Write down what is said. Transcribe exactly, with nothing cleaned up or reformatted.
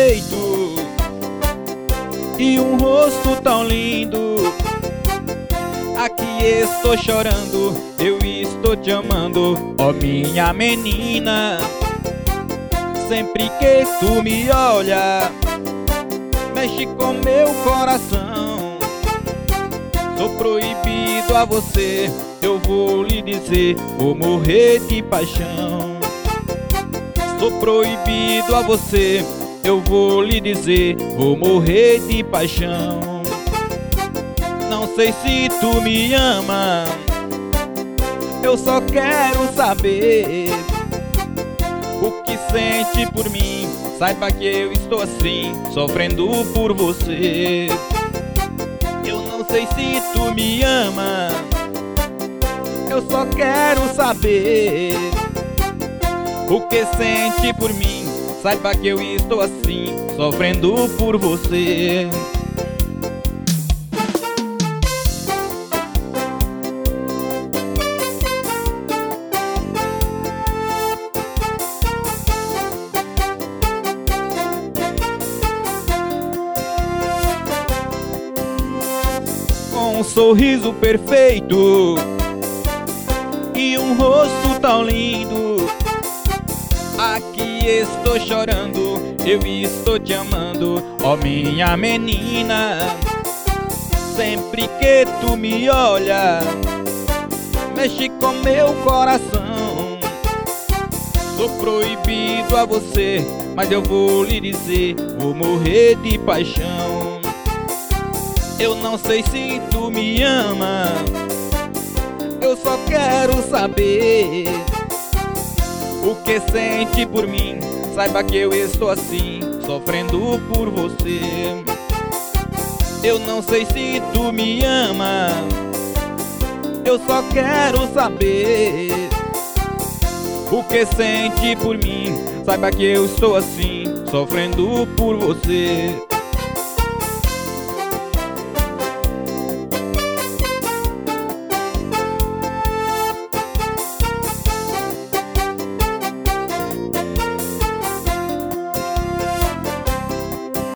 perfeito e um rosto tão lindo. Aqui estou chorando, eu estou te amando, ó minha menina. Sempre que tu me olha, mexe com meu coração. Sou proibido a você, eu vou lhe dizer, vou morrer de paixão. Sou proibido a você, eu vou lhe dizer, vou morrer de paixão. Não sei se tu me ama, eu só quero saber o que sente por mim. Saiba que eu estou assim, sofrendo por você. Eu não sei se tu me ama, eu só quero saber o que sente por mim. Saiba que eu estou assim, sofrendo por você. Com um sorriso perfeito e um rosto tão lindo, aqui estou chorando, eu estou te amando, ó minha menina. Sempre que tu me olha, mexe com meu coração. Sou proibido a você, mas eu vou lhe dizer, vou morrer de paixão. Eu não sei se tu me ama, eu só quero saber o que sente por mim. Saiba que eu estou assim, sofrendo por você. Eu não sei se tu me ama, eu só quero saber o que sente por mim. Saiba que eu estou assim, sofrendo por você.